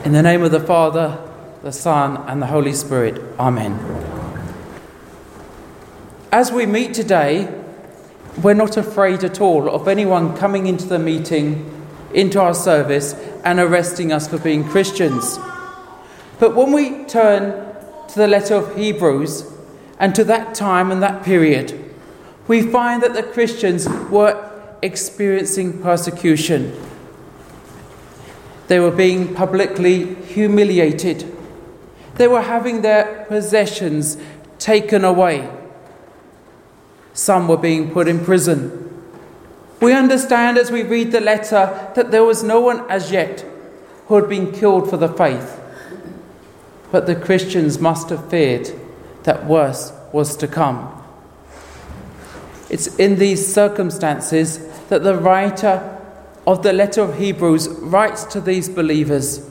In the name of the Father, the Son, and the Holy Spirit. Amen. As we meet today, we're not afraid at all of anyone coming into the meeting, into our service, and arresting us for being Christians. But when we turn to the letter of Hebrews and to that time and that period, we find that the Christians were experiencing persecution. They were being publicly humiliated. They were having their possessions taken away. Some were being put in prison. We understand as we read the letter that there was no one as yet who had been killed for the faith. But the Christians must have feared that worse was to come. It's in these circumstances that the writer of the letter of Hebrews writes to these believers.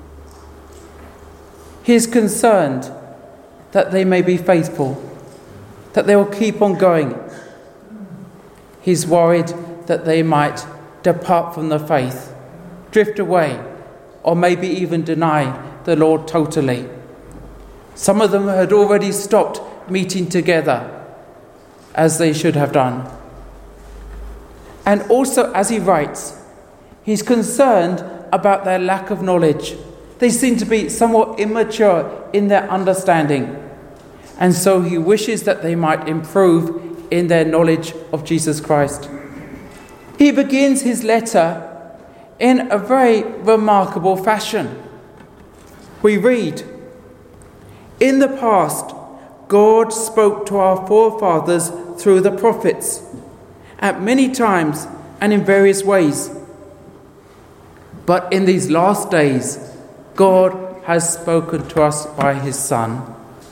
He is concerned that they may be faithful, that they will keep on going. He's worried that they might depart from the faith, drift away, or maybe even deny the Lord totally. Some of them had already stopped meeting together as they should have done. And also, as he writes, he's concerned about their lack of knowledge. They seem to be somewhat immature in their understanding. And so he wishes that they might improve in their knowledge of Jesus Christ. He begins his letter in a very remarkable fashion. We read, "In the past, God spoke to our forefathers through the prophets, at many times and in various ways. But in these last days, God has spoken to us by his Son."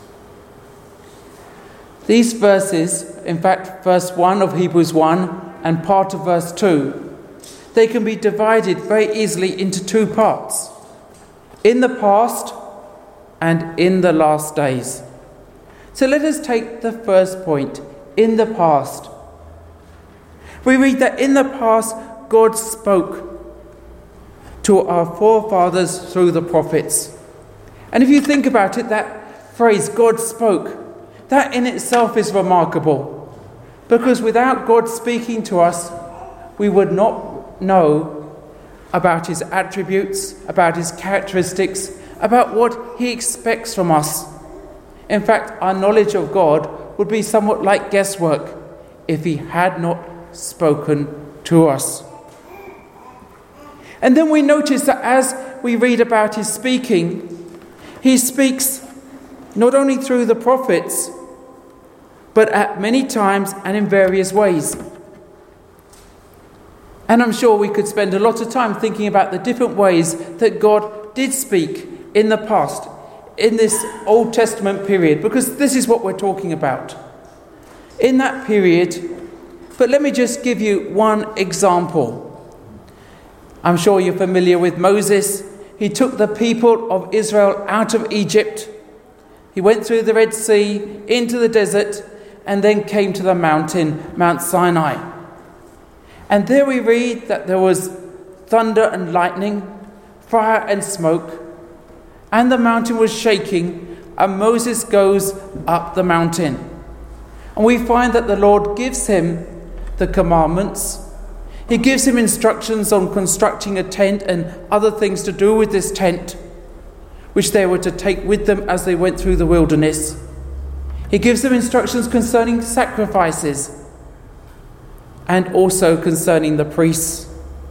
These verses, in fact, verse 1 of Hebrews 1 and part of verse 2, they can be divided very easily into two parts: in the past and in the last days. So let us take the first point, in the past. We read that in the past, God spoke to our forefathers through the prophets. And if you think about it, that phrase, God spoke, that in itself is remarkable. Because without God speaking to us, we would not know about his attributes, about his characteristics, about what he expects from us. In fact, our knowledge of God would be somewhat like guesswork if he had not spoken to us. And then we notice that as we read about his speaking, he speaks not only through the prophets, but at many times and in various ways. And I'm sure we could spend a lot of time thinking about the different ways that God did speak in the past, in this Old Testament period, because this is what we're talking about. In that period, but let me just give you one example. I'm sure you're familiar with Moses. He took the people of Israel out of Egypt. He went through the Red Sea, into the desert, and then came to the mountain, Mount Sinai. And there we read that there was thunder and lightning, fire and smoke, and the mountain was shaking, and Moses goes up the mountain. And we find that the Lord gives him the commandments. He gives him instructions on constructing a tent and other things to do with this tent, which they were to take with them as they went through the wilderness. He gives them instructions concerning sacrifices and also concerning the priests.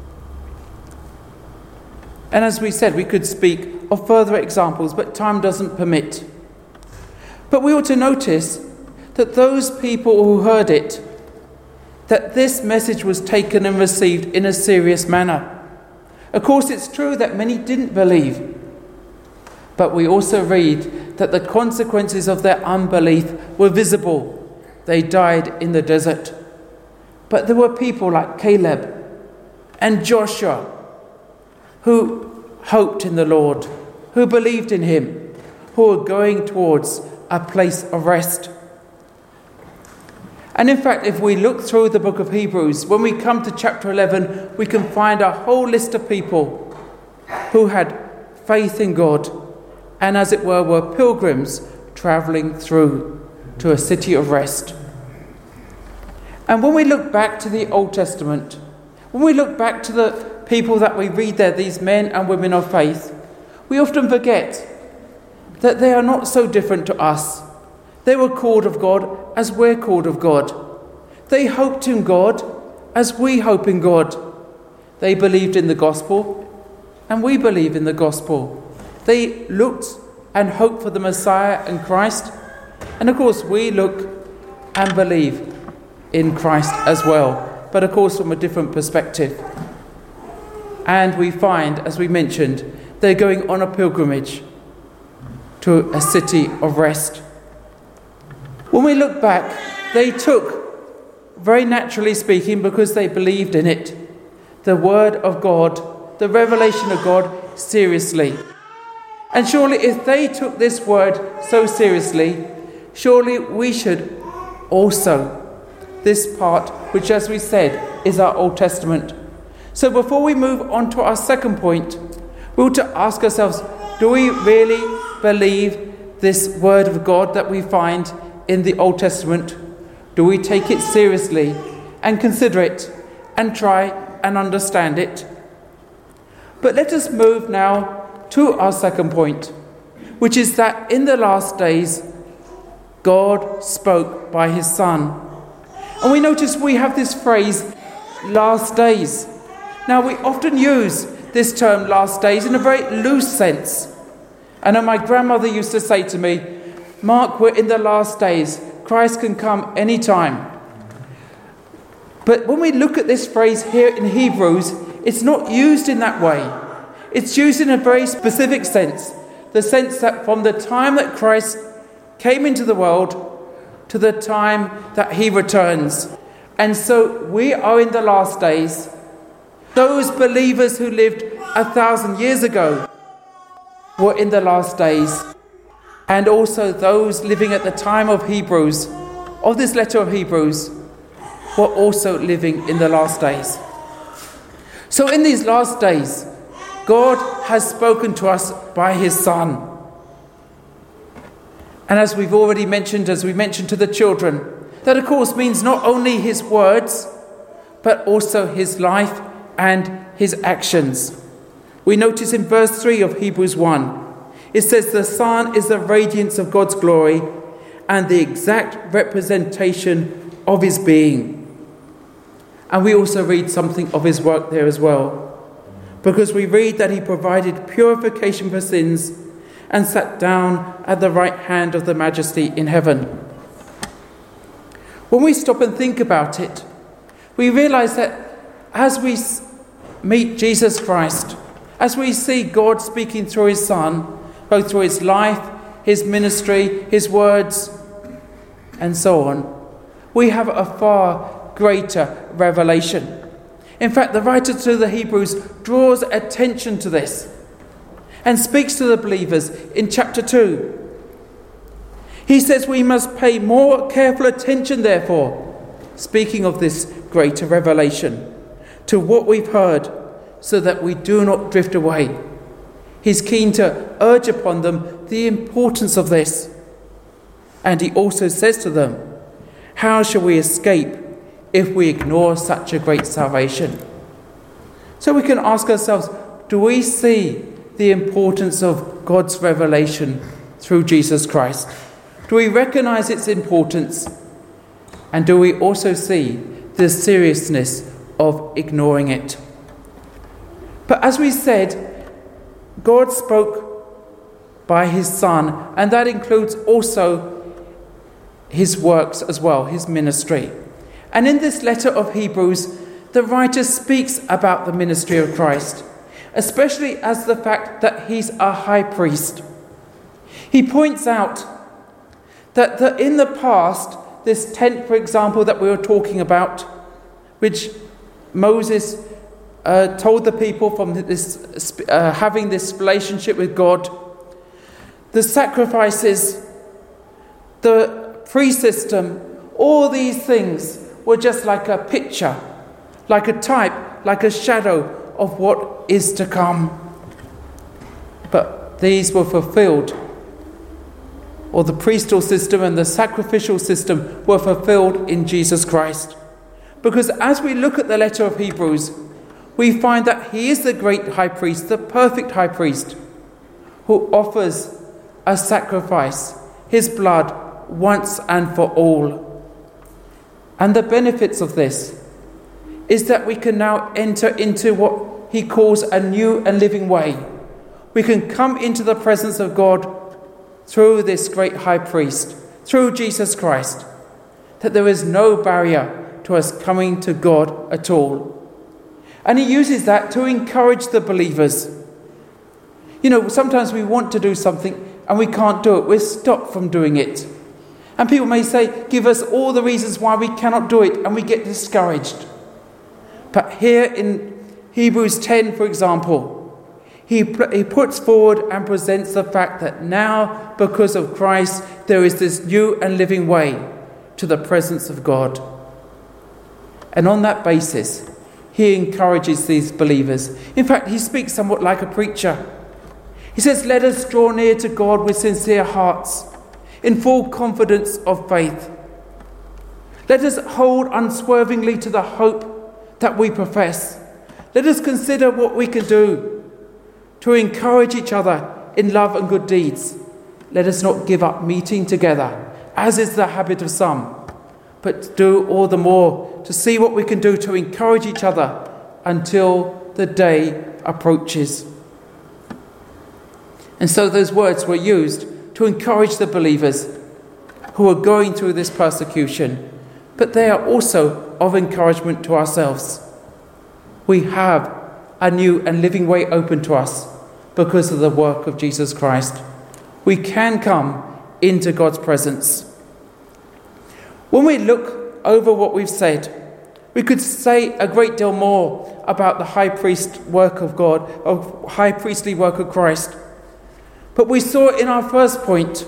And as we said, we could speak of further examples, but time doesn't permit. But we ought to notice that those people who heard it, that this message was taken and received in a serious manner. Of course, it's true that many didn't believe, but we also read that the consequences of their unbelief were visible. They died in the desert. But there were people like Caleb and Joshua who hoped in the Lord, who believed in him, who were going towards a place of rest. And in fact, if we look through the book of Hebrews, when we come to chapter 11, we can find a whole list of people who had faith in God, and as it were pilgrims travelling through to a city of rest. And when we look back to the Old Testament, when we look back to the people that we read there, these men and women of faith, we often forget that they are not so different to us. They were called of God as we're called of God. They hoped in God as we hope in God. They believed in the gospel and we believe in the gospel. They looked and hoped for the Messiah and Christ. And of course we look and believe in Christ as well, but of course from a different perspective. And we find, as we mentioned, they're going on a pilgrimage to a city of rest. When we look back, they took, very naturally speaking, because they believed in it, the word of God, the revelation of God, seriously. And surely if they took this word so seriously, surely we should also. This part, which as we said, is our Old Testament. So before we move on to our second point, we ought to ask ourselves, do we really believe this word of God that we find in the Old Testament? Do we take it seriously and consider it and try and understand it? But let us move now to our second point, which is that in the last days, God spoke by his Son. And we notice we have this phrase, last days. Now we often use this term last days in a very loose sense. I know my grandmother used to say to me, Mark, we're in the last days. Christ can come anytime. But when we look at this phrase here in Hebrews, it's not used in that way. It's used in a very specific sense. The sense that from the time that Christ came into the world to the time that he returns. And so we are in the last days. Those believers who lived 1,000 years ago were in the last days. And also those living at the time of Hebrews, of this letter of Hebrews, were also living in the last days. So in these last days, God has spoken to us by his Son. And as we've already mentioned, as we mentioned to the children, that of course means not only his words, but also his life and his actions. We notice in verse 3 of Hebrews 1, it says, the Son is the radiance of God's glory and the exact representation of his being. And we also read something of his work there as well, because we read that he provided purification for sins and sat down at the right hand of the Majesty in heaven. When we stop and think about it, we realize that as we meet Jesus Christ, as we see God speaking through his Son, both through his life, his ministry, his words, and so on, we have a far greater revelation. In fact, the writer to the Hebrews draws attention to this and speaks to the believers in chapter 2. He says we must pay more careful attention, therefore, speaking of this greater revelation, to what we've heard, so that we do not drift away. He's keen to urge upon them the importance of this. And he also says to them, how shall we escape if we ignore such a great salvation? So we can ask ourselves, do we see the importance of God's revelation through Jesus Christ? Do we recognize its importance? And do we also see the seriousness of ignoring it? But as we said, God spoke by his Son, and that includes also his works as well, his ministry. And in this letter of Hebrews, the writer speaks about the ministry of Christ, especially as the fact that he's a high priest. He points out that in the past, this tent, for example, that we were talking about, which Moses told the people from this having this relationship with God, the sacrifices, the priest system, all these things were just like a picture, like a type, like a shadow of what is to come. But these were fulfilled, or the priesthood system and the sacrificial system were fulfilled in Jesus Christ. Because as we look at the letter of Hebrews, we find that he is the great high priest, the perfect high priest, who offers a sacrifice, his blood, once and for all. And the benefits of this is that we can now enter into what he calls a new and living way. We can come into the presence of God through this great high priest, through Jesus Christ, that there is no barrier to us coming to God at all. And he uses that to encourage the believers. You know, sometimes we want to do something and we can't do it. We're stopped from doing it. And people may say, give us all the reasons why we cannot do it, and we get discouraged. But here in Hebrews 10, for example, he puts forward and presents the fact that now, because of Christ, there is this new and living way to the presence of God. And on that basis, he encourages these believers. In fact, he speaks somewhat like a preacher. He says, let us draw near to God with sincere hearts, in full confidence of faith. Let us hold unswervingly to the hope that we profess. Let us consider what we can do to encourage each other in love and good deeds. Let us not give up meeting together, as is the habit of some, but do all the more to see what we can do to encourage each other until the day approaches. And so those words were used to encourage the believers who are going through this persecution, but they are also of encouragement to ourselves. We have a new and living way open to us because of the work of Jesus Christ. We can come into God's presence. When we look over what we've said, we could say a great deal more about the high priest work of God, of high priestly work of Christ. But we saw in our first point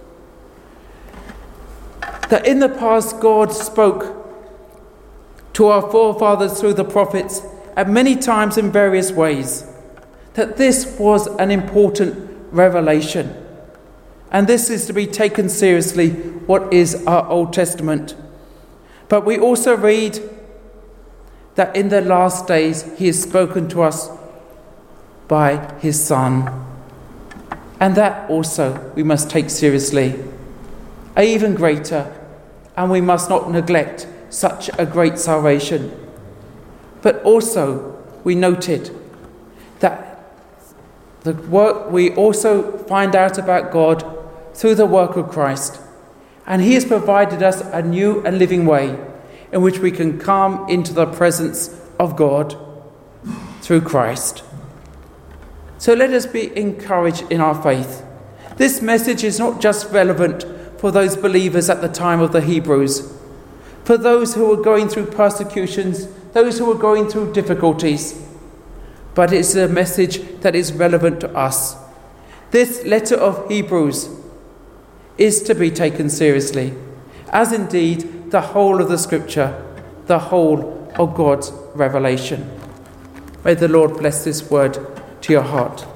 that in the past God spoke to our forefathers through the prophets at many times in various ways, that this was an important revelation. And this is to be taken seriously, what is our Old Testament. But we also read that in the last days he has spoken to us by his Son. And that also we must take seriously. Even greater, and we must not neglect such a great salvation. But also we noted that the work we also find out about God through the work of Christ. And he has provided us a new and living way in which we can come into the presence of God through Christ. So let us be encouraged in our faith. This message is not just relevant for those believers at the time of the Hebrews, for those who were going through persecutions, those who were going through difficulties, but it's a message that is relevant to us. This letter of Hebrews is to be taken seriously, as indeed the whole of the Scripture, the whole of God's revelation. May the Lord bless this word to your heart.